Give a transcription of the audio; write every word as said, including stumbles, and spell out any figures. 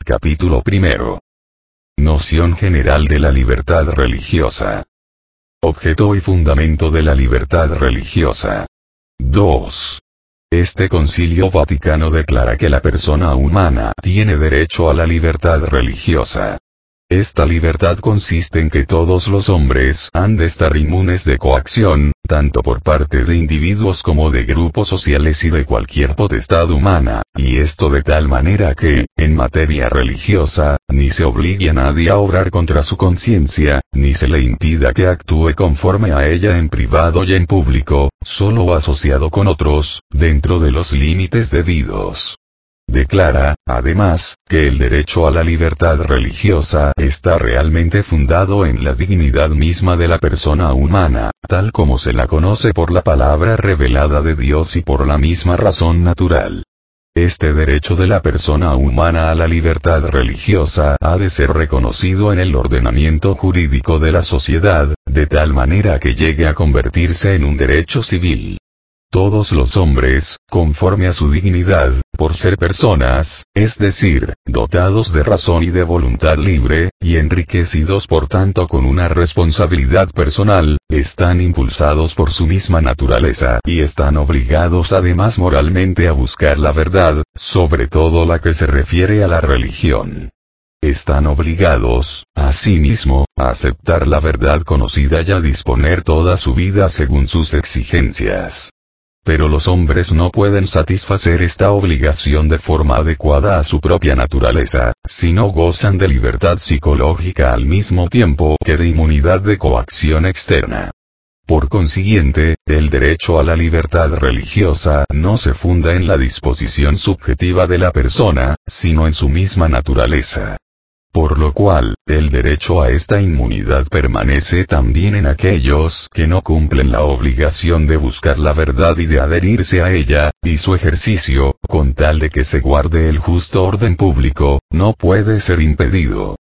Capítulo primero. Noción general de la libertad religiosa. Objeto y fundamento de la libertad religiosa. dos. Este Concilio Vaticano declara que la persona humana tiene derecho a la libertad religiosa. Esta libertad consiste en que todos los hombres han de estar inmunes de coacción, tanto por parte de individuos como de grupos sociales y de cualquier potestad humana, y esto de tal manera que, en materia religiosa, ni se obligue a nadie a obrar contra su conciencia, ni se le impida que actúe conforme a ella en privado y en público, solo asociado con otros, dentro de los límites debidos. Declara, además, que el derecho a la libertad religiosa está realmente fundado en la dignidad misma de la persona humana, tal como se la conoce por la palabra revelada de Dios y por la misma razón natural. Este derecho de la persona humana a la libertad religiosa ha de ser reconocido en el ordenamiento jurídico de la sociedad, de tal manera que llegue a convertirse en un derecho civil. Todos los hombres, conforme a su dignidad, por ser personas, es decir, dotados de razón y de voluntad libre, y enriquecidos por tanto con una responsabilidad personal, están impulsados por su misma naturaleza y están obligados además moralmente a buscar la verdad, sobre todo la que se refiere a la religión. Están obligados, asimismo, a aceptar la verdad conocida y a disponer toda su vida según sus exigencias. Pero los hombres no pueden satisfacer esta obligación de forma adecuada a su propia naturaleza, si no gozan de libertad psicológica al mismo tiempo que de inmunidad de coacción externa. Por consiguiente, el derecho a la libertad religiosa no se funda en la disposición subjetiva de la persona, sino en su misma naturaleza. Por lo cual, el derecho a esta inmunidad permanece también en aquellos que no cumplen la obligación de buscar la verdad y de adherirse a ella, y su ejercicio, con tal de que se guarde el justo orden público, no puede ser impedido.